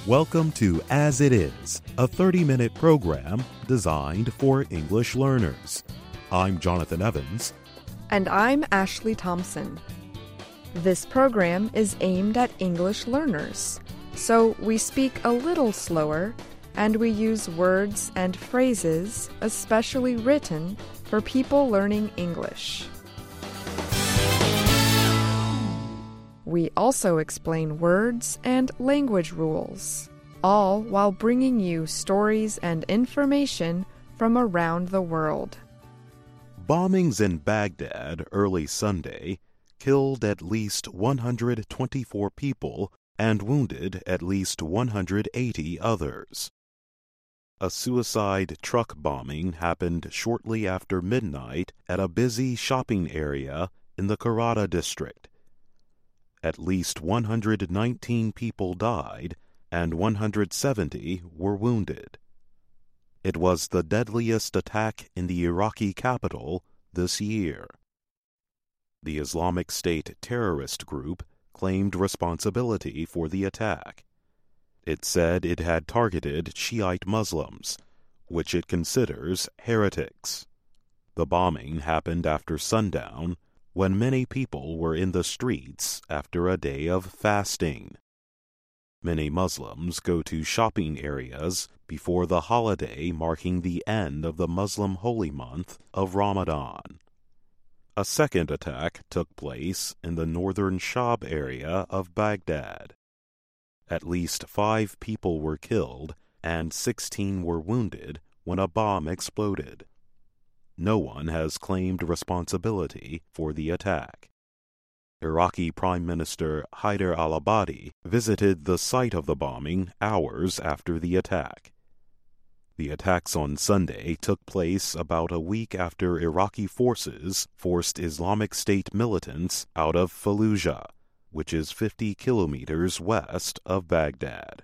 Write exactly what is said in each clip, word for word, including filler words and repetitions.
Welcome to As It Is, a thirty-minute program designed for English learners. I'm Jonathan Evans. And I'm Ashley Thompson. This program is aimed at English learners, so we speak a little slower and we use words and phrases especially written for people learning English. We also explain words and language rules, all while bringing you stories and information from around the world. Bombings in Baghdad early Sunday killed at least one hundred twenty-four people and wounded at least one hundred eighty others. A suicide truck bombing happened shortly after midnight at a busy shopping area in the Karada district. At least one hundred nineteen people died and one hundred seventy were wounded. It was the deadliest attack in the Iraqi capital this year. The Islamic State terrorist group claimed responsibility for the attack. It said it had targeted Shiite Muslims, which it considers heretics. The bombing happened after sundown, when many people were in the streets after a day of fasting. Many Muslims go to shopping areas before the holiday marking the end of the Muslim holy month of Ramadan. A second attack took place in the northern Shab area of Baghdad. At least five people were killed and sixteen were wounded when a bomb exploded. No one has claimed responsibility for the attack. Iraqi Prime Minister Haider al-Abadi visited the site of the bombing hours after the attack. The attacks on Sunday took place about a week after Iraqi forces forced Islamic State militants out of Fallujah, which is fifty kilometers west of Baghdad.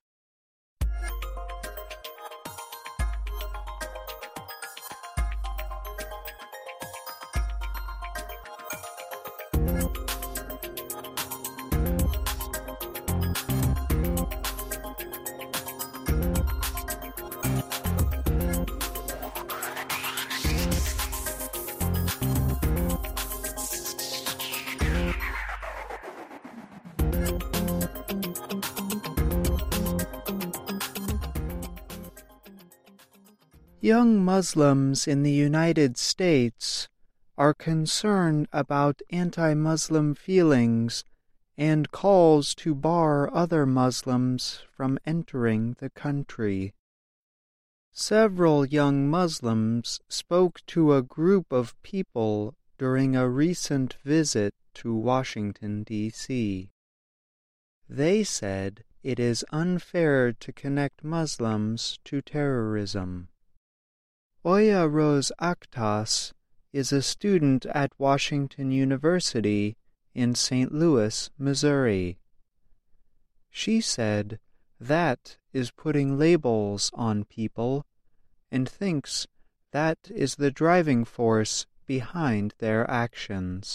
Young Muslims in the United States are concerned about anti-Muslim feelings and calls to bar other Muslims from entering the country. Several young Muslims spoke to a group of people during a recent visit to Washington, D C They said it is unfair to connect Muslims to terrorism. Oya Rose Akhtas is a student at Washington University in Saint Louis, Missouri. She said that is putting labels on people and thinks that is the driving force behind their actions.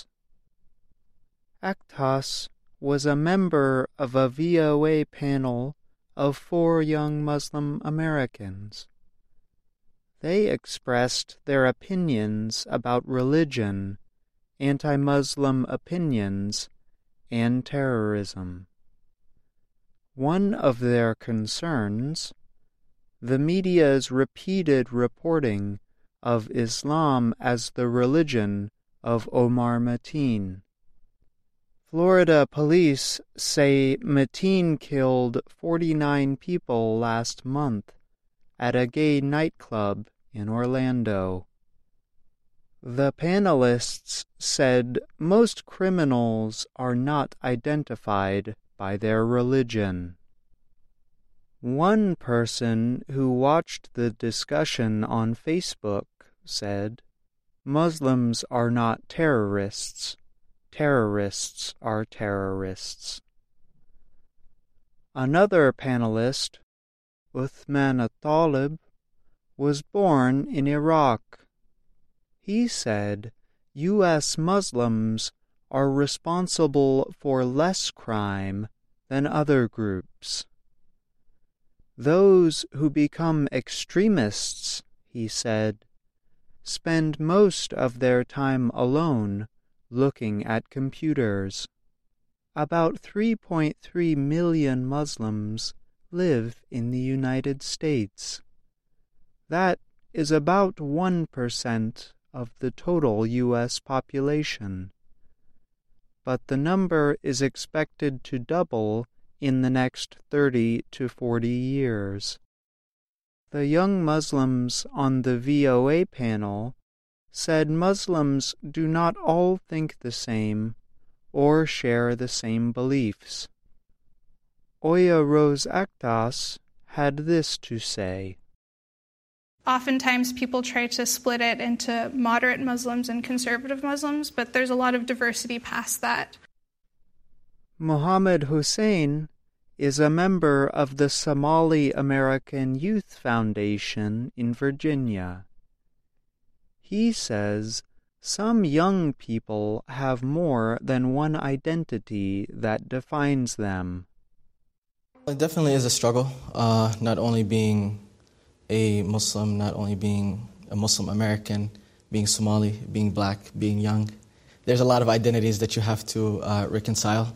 Akhtas was a member of a V O A panel of four young Muslim Americans. They expressed their opinions about religion, anti-Muslim opinions, and terrorism. One of their concerns, the media's repeated reporting of Islam as the religion of Omar Mateen. Florida police say Mateen killed forty-nine people last month at a gay nightclub in Orlando. The panelists said most criminals are not identified by their religion. One person who watched the discussion on Facebook said, "Muslims are not terrorists. Terrorists are terrorists." Another panelist, Uthman Al-Talib, was born in Iraq. He said U S Muslims are responsible for less crime than other groups. Those who become extremists, he said, spend most of their time alone looking at computers. About three point three million Muslims live in the United States. That is about one percent of the total U S population. But the number is expected to double in the next thirty to forty years. The young Muslims on the V O A panel said Muslims do not all think the same or share the same beliefs. Oya Rose Aktas had this to say. Oftentimes people try to split it into moderate Muslims and conservative Muslims, but there's a lot of diversity past that. Mohammed Hussein is a member of the Somali American Youth Foundation in Virginia. He says some young people have more than one identity that defines them. It definitely is a struggle, uh, not only being a Muslim, not only being a Muslim American, being Somali, being black, being young. There's a lot of identities that you have to uh, reconcile.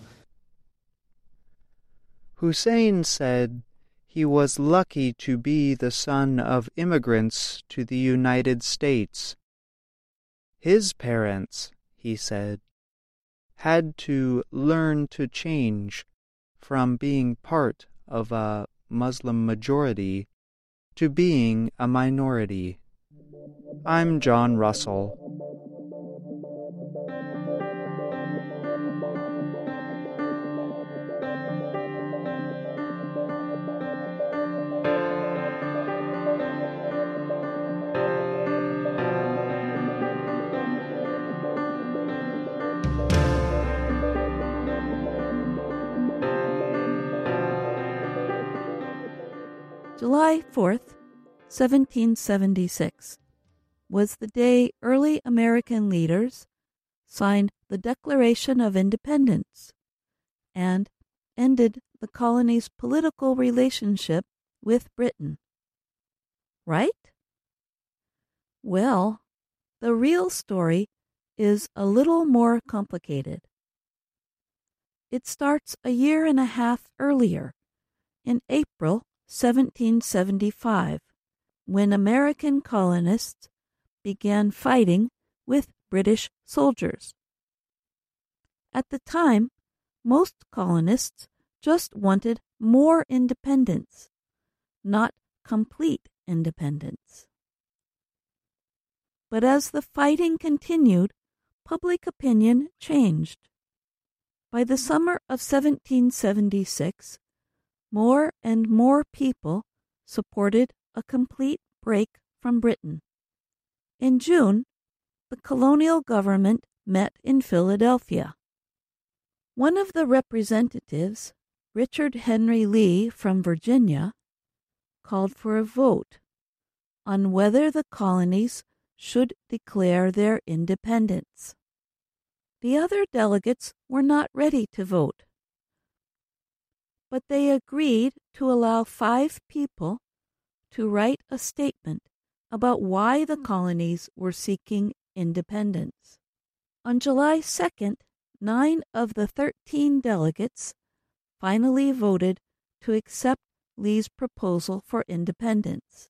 Hussein said he was lucky to be the son of immigrants to the United States. His parents, he said, had to learn to change from being part of a Muslim majority to being a minority. I'm John Russell. July fourth, seventeen seventy-six, was the day early American leaders signed the Declaration of Independence and ended the colony's political relationship with Britain. Right? Well, the real story is a little more complicated. It starts a year and a half earlier, in April seventeen seventy-five, when American colonists began fighting with British soldiers. At the time, most colonists just wanted more independence, not complete independence. But as the fighting continued, public opinion changed. By the summer of seventeen seventy-six, more and more people supported a complete break from Britain. In June, the colonial government met in Philadelphia. One of the representatives, Richard Henry Lee from Virginia, called for a vote on whether the colonies should declare their independence. The other delegates were not ready to vote, but they agreed to allow five people to write a statement about why the colonies were seeking independence. On July second, nine of the thirteen delegates finally voted to accept Lee's proposal for independence.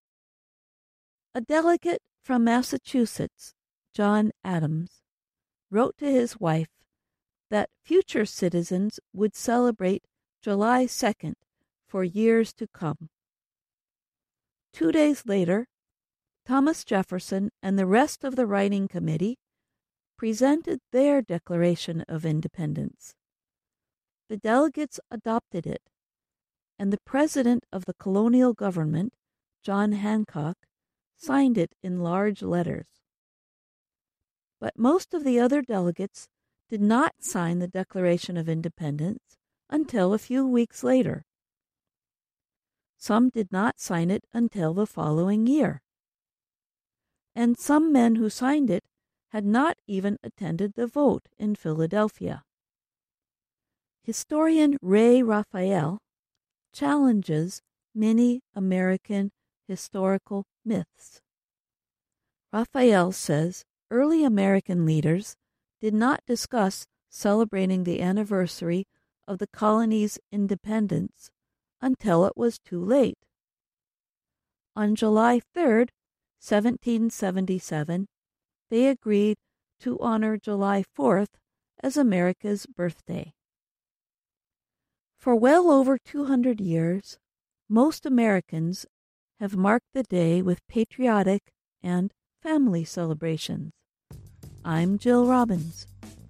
A delegate from Massachusetts, John Adams, wrote to his wife that future citizens would celebrate July second for years to come. Two days later, Thomas Jefferson and the rest of the writing committee presented their Declaration of Independence. The delegates adopted it, and the president of the colonial government, John Hancock, signed it in large letters. But most of the other delegates did not sign the Declaration of Independence until a few weeks later. Some did not sign it until the following year. And some men who signed it had not even attended the vote in Philadelphia. Historian Ray Raphael challenges many American historical myths. Raphael says early American leaders did not discuss celebrating the anniversary of the colony's independence until it was too late. On July third, seventeen seventy-seven, they agreed to honor July fourth as America's birthday. For well over two hundred years, most Americans have marked the day with patriotic and family celebrations. I'm Jill Robbins.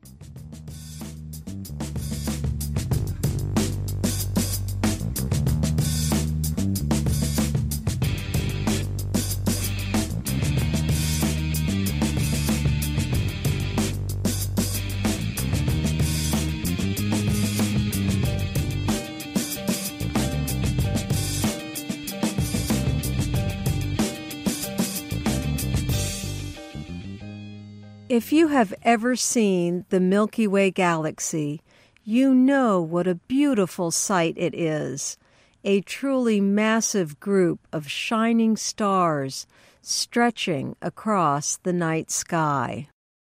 If you have ever seen the Milky Way galaxy, you know what a beautiful sight it is. A truly massive group of shining stars stretching across the night sky.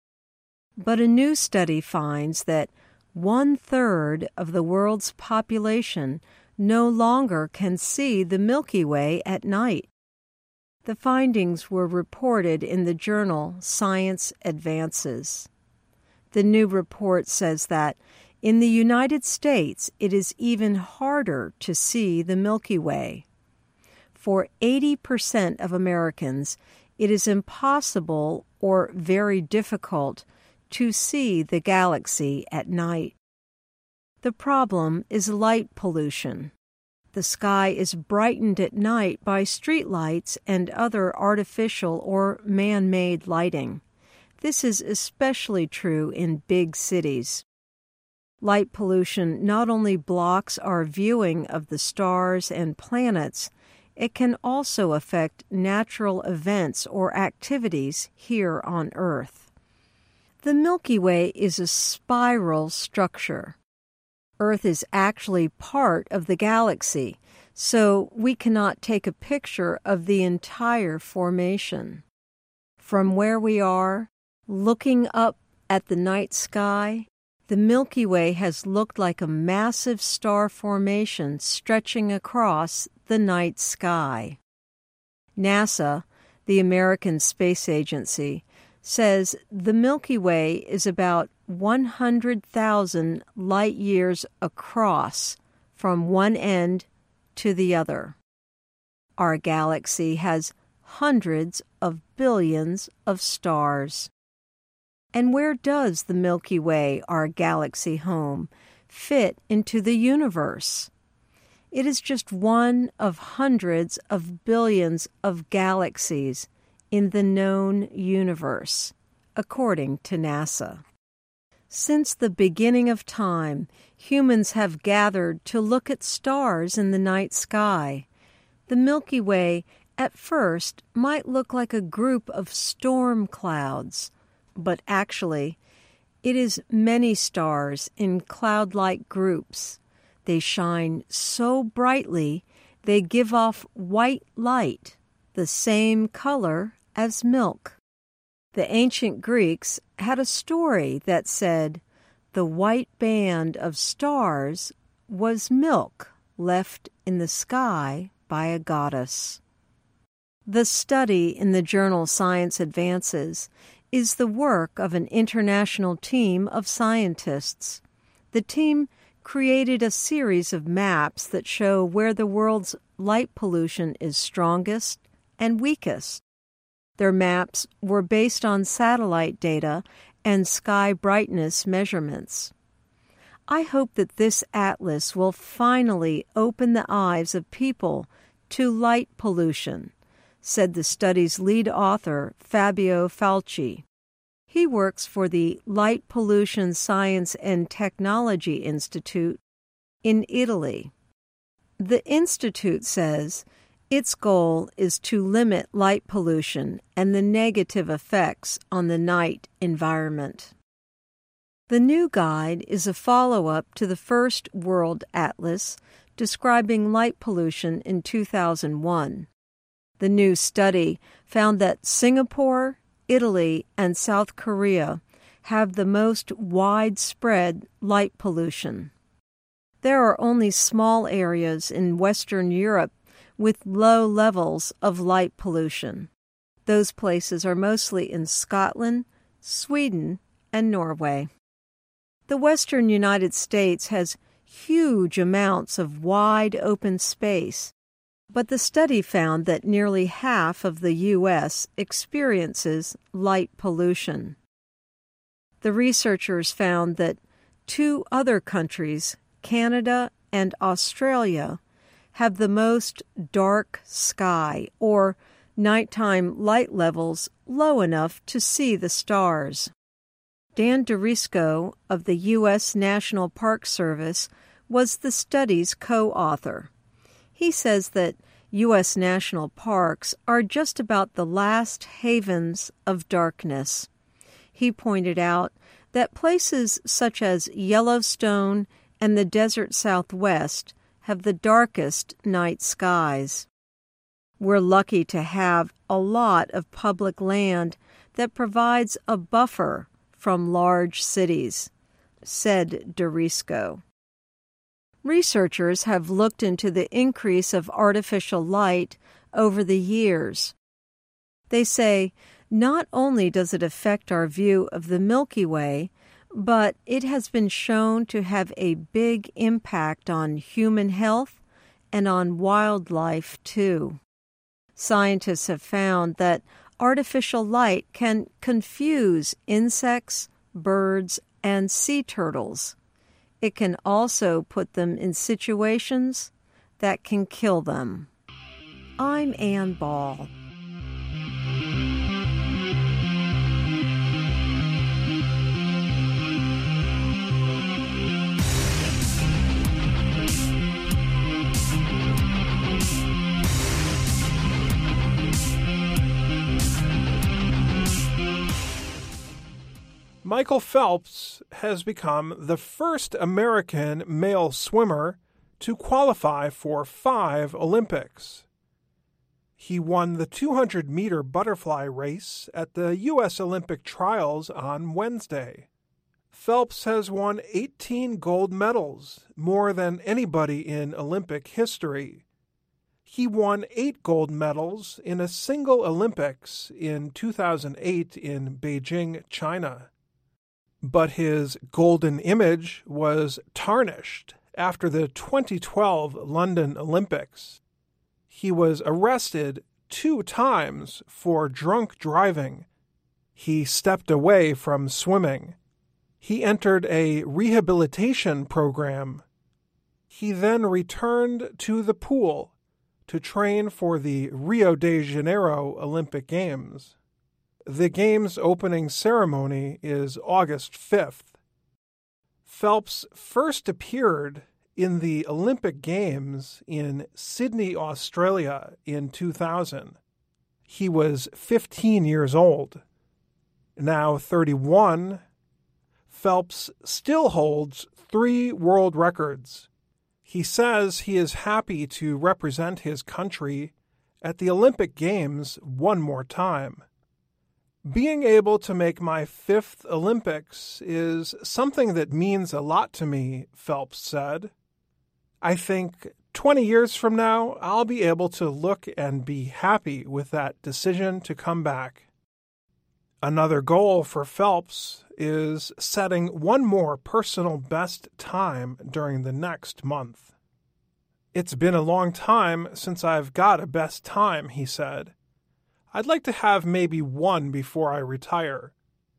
But a new study finds that one-third of the world's population no longer can see the Milky Way at night. The findings were reported in the journal Science Advances. The new report says that in the United States, it is even harder to see the Milky Way. For eighty percent of Americans, it is impossible or very difficult to see the galaxy at night. The problem is light pollution. The sky is brightened at night by streetlights and other artificial or man-made lighting. This is especially true in big cities. Light pollution not only blocks our viewing of the stars and planets, it can also affect natural events or activities here on Earth. The Milky Way is a spiral structure. Earth is actually part of the galaxy, so we cannot take a picture of the entire formation. From where we are, looking up at the night sky, the Milky Way has looked like a massive star formation stretching across the night sky. NASA, the American Space Agency, says the Milky Way is about one hundred thousand light years across from one end to the other. Our galaxy has hundreds of billions of stars. And where does the Milky Way, our galaxy home, fit into the universe? It is just one of hundreds of billions of galaxies in the known universe, according to NASA. Since the beginning of time, humans have gathered to look at stars in the night sky. The Milky Way at first might look like a group of storm clouds, but actually, it is many stars in cloud-like groups. They shine so brightly, they give off white light, the same color as milk. The ancient Greeks had a story that said the white band of stars was milk left in the sky by a goddess. The study in the journal Science Advances is the work of an international team of scientists. The team created a series of maps that show where the world's light pollution is strongest and weakest. Their maps were based on satellite data and sky brightness measurements. I hope that this atlas will finally open the eyes of people to light pollution, said the study's lead author, Fabio Falci. He works for the Light Pollution Science and Technology Institute in Italy. The institute says its goal is to limit light pollution and the negative effects on the night environment. The new guide is a follow-up to the first World Atlas describing light pollution in two thousand one. The new study found that Singapore, Italy, and South Korea have the most widespread light pollution. There are only small areas in Western Europe with low levels of light pollution. Those places are mostly in Scotland, Sweden, and Norway. The western United States has huge amounts of wide open space, but the study found that nearly half of the U S experiences light pollution. The researchers found that two other countries, Canada and Australia, have the most dark sky, or nighttime light levels low enough to see the stars. Dan Dorisco of the U S National Park Service was the study's co-author. He says that U S national parks are just about the last havens of darkness. He pointed out that places such as Yellowstone and the desert Southwest have the darkest night skies. We're lucky to have a lot of public land that provides a buffer from large cities, said Dorisco. Researchers have looked into the increase of artificial light over the years. They say not only does it affect our view of the Milky Way, but it has been shown to have a big impact on human health and on wildlife, too. Scientists have found that artificial light can confuse insects, birds, and sea turtles. It can also put them in situations that can kill them. I'm Ann Ball. Michael Phelps has become the first American male swimmer to qualify for five Olympics. He won the two hundred meter butterfly race at the U S Olympic trials on Wednesday. Phelps has won eighteen gold medals, more than anybody in Olympic history. He won eight gold medals in a single Olympics in two thousand eight in Beijing, China. But his golden image was tarnished after the twenty twelve London Olympics. He was arrested two times for drunk driving. He stepped away from swimming. He entered a rehabilitation program. He then returned to the pool to train for the Rio de Janeiro Olympic Games. The Games opening ceremony is August fifth. Phelps first appeared in the Olympic Games in Sydney, Australia in two thousand. He was fifteen years old. Now thirty-one, Phelps still holds three world records. He says he is happy to represent his country at the Olympic Games one more time. Being able to make my fifth Olympics is something that means a lot to me, Phelps said. I think twenty years from now, I'll be able to look and be happy with that decision to come back. Another goal for Phelps is setting one more personal best time during the next month. It's been a long time since I've got a best time, he said. I'd like to have maybe one before I retire.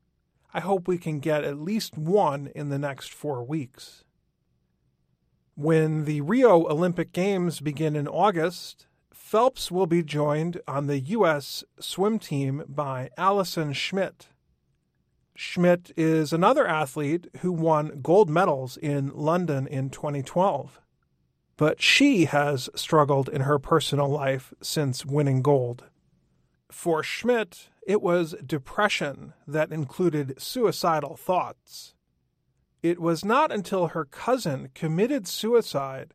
I hope we can get at least one in the next four weeks. When the Rio Olympic Games begin in August, Phelps will be joined on the U S swim team by Allison Schmidt. Schmidt is another athlete who won gold medals in London in twenty twelve. But she has struggled in her personal life since winning gold. For Schmidt, it was depression that included suicidal thoughts. It was not until her cousin committed suicide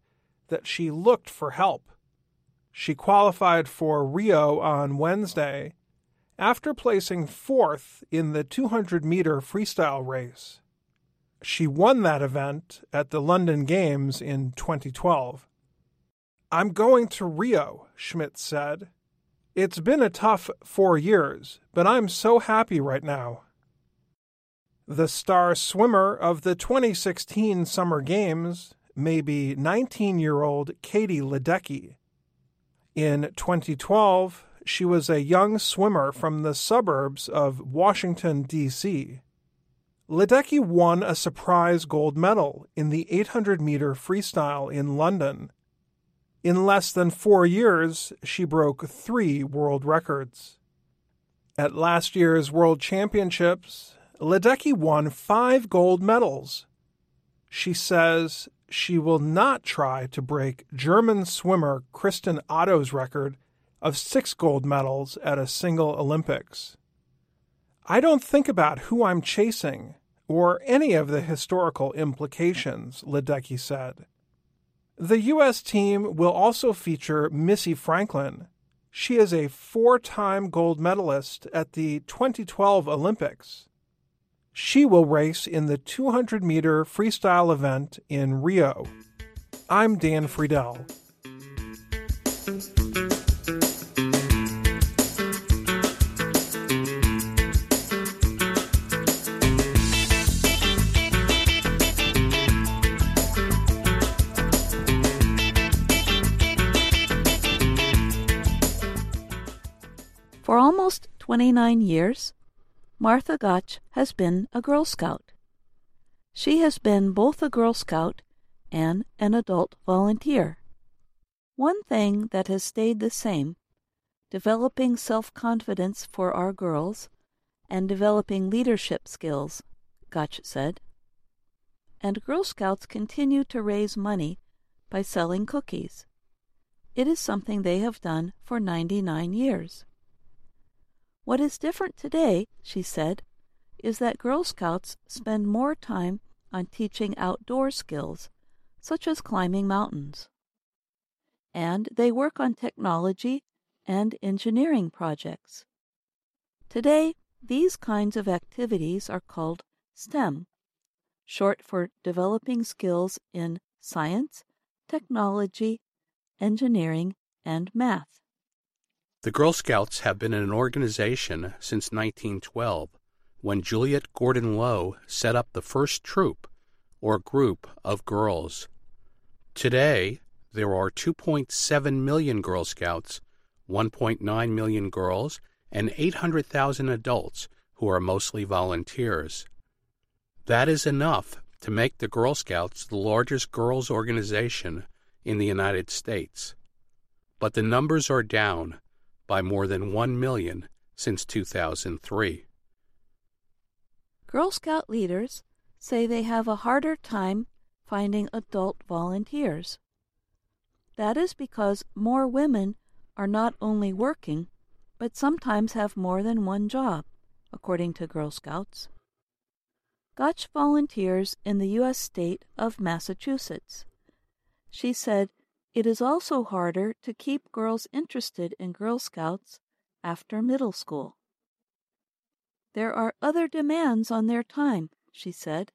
that she looked for help. She qualified for Rio on Wednesday after placing fourth in the two hundred meter freestyle race. She won that event at the London Games in twenty twelve. "I'm going to Rio," Schmidt said. "It's been a tough four years, but I'm so happy right now." The star swimmer of the twenty sixteen Summer Games may be nineteen-year-old Katie Ledecky. In twenty twelve, she was a young swimmer from the suburbs of Washington, D C Ledecky won a surprise gold medal in the eight hundred meter freestyle in London. In less than four years, she broke three world records. At last year's World Championships, Ledecky won five gold medals. She says she will not try to break German swimmer Kristen Otto's record of six gold medals at a single Olympics. "I don't think about who I'm chasing or any of the historical implications," Ledecky said. The U S team will also feature Missy Franklin. She is a four-time gold medalist at the twenty twelve Olympics. She will race in the two hundred meter freestyle event in Rio. I'm Dan Friedel. For almost twenty-nine years, Martha Gotch has been a Girl Scout. She has been both a Girl Scout and an adult volunteer. One thing that has stayed the same, developing self-confidence for our girls and developing leadership skills, Gotch said. And Girl Scouts continue to raise money by selling cookies. It is something they have done for ninety-nine years. What is different today, she said, is that Girl Scouts spend more time on teaching outdoor skills, such as climbing mountains. And they work on technology and engineering projects. Today, these kinds of activities are called STEM, short for developing skills in science, technology, engineering, and math. The Girl Scouts have been an organization since nineteen twelve, when Juliet Gordon Low set up the first troop, or group, of girls. Today, there are two point seven million Girl Scouts, one point nine million girls, and eight hundred thousand adults who are mostly volunteers. That is enough to make the Girl Scouts the largest girls' organization in the United States. But the numbers are down by more than one million since two thousand three. Girl Scout leaders say they have a harder time finding adult volunteers. That is because more women are not only working, but sometimes have more than one job, according to Girl Scouts. Gotch volunteers in the U S state of Massachusetts. She said, "It is also harder to keep girls interested in Girl Scouts after middle school. There are other demands on their time," she said.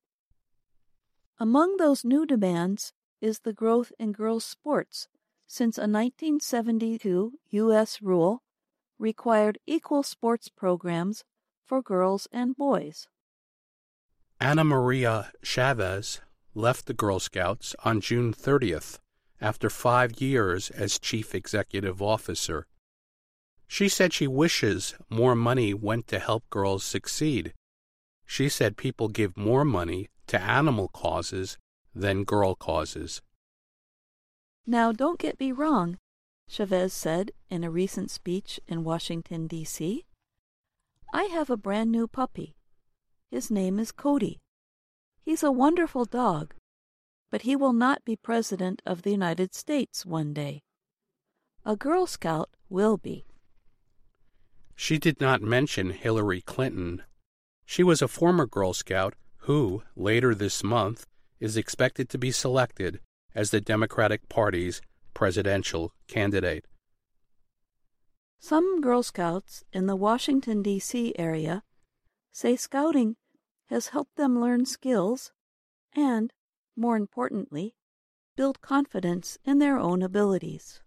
Among those new demands is the growth in girls' sports, since a nineteen seventy-two U S rule required equal sports programs for girls and boys. Ana Maria Chavez left the Girl Scouts on June thirtieth after five years as chief executive officer. She said she wishes more money went to help girls succeed. She said people give more money to animal causes than girl causes. Now, don't get me wrong, Chavez said in a recent speech in Washington, D C I have a brand new puppy. His name is Cody. He's a wonderful dog, but he will not be President of the United States one day. A Girl Scout will be. She did not mention Hillary Clinton. She was a former Girl Scout who, later this month, is expected to be selected as the Democratic Party's presidential candidate. Some Girl Scouts in the Washington, D C area say scouting has helped them learn skills and, more importantly, build confidence in their own abilities.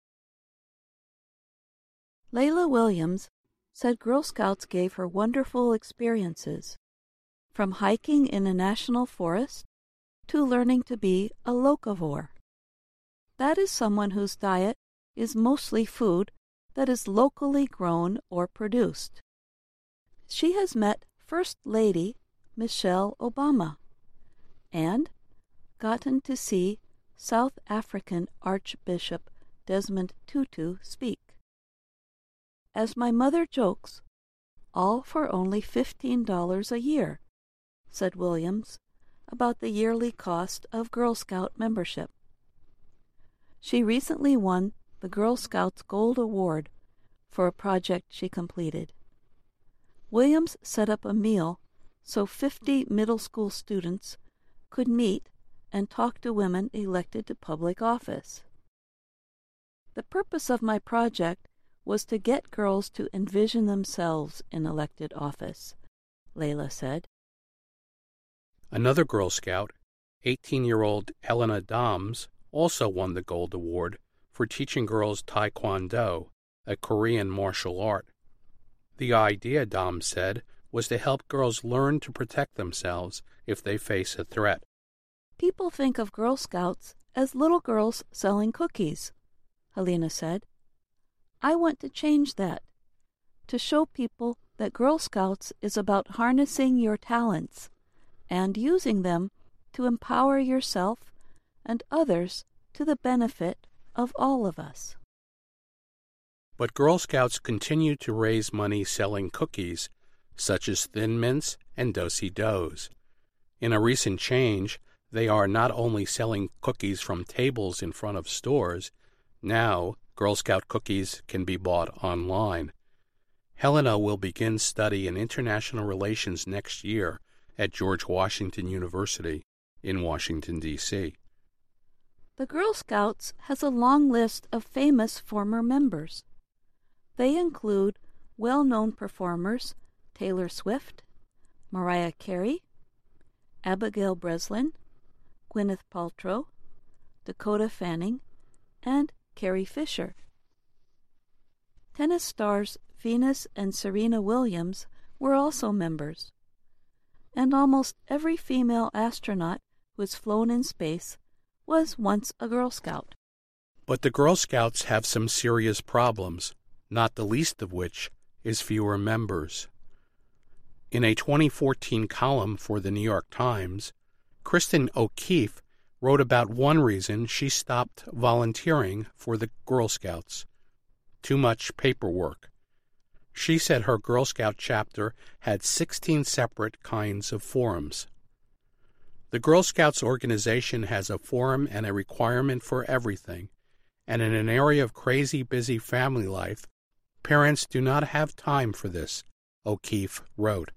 Layla Williams said Girl Scouts gave her wonderful experiences, from hiking in a national forest to learning to be a locavore. That is someone whose diet is mostly food that is locally grown or produced. She has met First Lady Michelle Obama and gotten to see South African Archbishop Desmond Tutu speak. As my mother jokes, all for only fifteen dollars a year, said Williams about the yearly cost of Girl Scout membership. She recently won the Girl Scouts Gold Award for a project she completed. Williams set up a meal so fifty middle school students could meet and talk to women elected to public office. The purpose of my project was to get girls to envision themselves in elected office, Layla said. Another Girl Scout, eighteen-year-old Elena Doms, also won the Gold Award for teaching girls Taekwondo, a Korean martial art. The idea, Doms said, was to help girls learn to protect themselves if they face a threat. People think of Girl Scouts as little girls selling cookies, Helena said. I want to change that, to show people that Girl Scouts is about harnessing your talents and using them to empower yourself and others to the benefit of all of us. But Girl Scouts continue to raise money selling cookies, such as Thin Mints and Do-si-dos. In a recent change, they are not only selling cookies from tables in front of stores, now Girl Scout cookies can be bought online. Helena will begin study in international relations next year at George Washington University in Washington, D C The Girl Scouts has a long list of famous former members. They include well-known performers Taylor Swift, Mariah Carey, Abigail Breslin, Gwyneth Paltrow, Dakota Fanning, and Carrie Fisher. Tennis stars Venus and Serena Williams were also members. And almost every female astronaut who has flown in space was once a Girl Scout. But the Girl Scouts have some serious problems, not the least of which is fewer members. In a twenty fourteen column for the New York Times, Kristen O'Keefe wrote about one reason she stopped volunteering for the Girl Scouts: too much paperwork. She said her Girl Scout chapter had sixteen separate kinds of forms. The Girl Scouts organization has a form and a requirement for everything, and in an area of crazy busy family life, parents do not have time for this, O'Keefe wrote.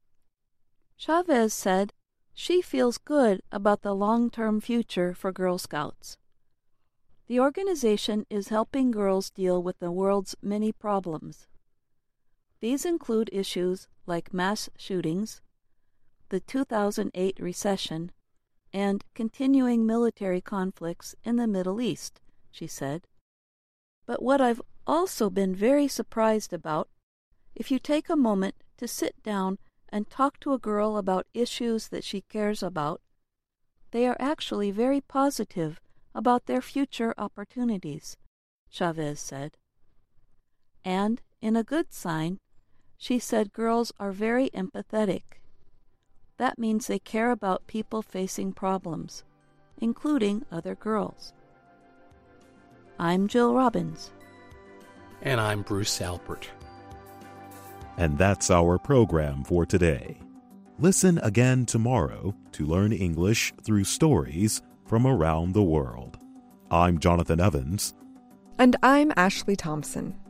Chavez said she feels good about the long-term future for Girl Scouts. The organization is helping girls deal with the world's many problems. These include issues like mass shootings, the two thousand eight recession, and continuing military conflicts in the Middle East, she said. But what I've also been very surprised about, if you take a moment to sit down and talk to a girl about issues that she cares about, they are actually very positive about their future opportunities, Chavez said. And, in a good sign, she said girls are very empathetic. That means they care about people facing problems, including other girls. I'm Jill Robbins. And I'm Bruce Alpert. And that's our program for today. Listen again tomorrow to learn English through stories from around the world. I'm Jonathan Evans. And I'm Ashley Thompson.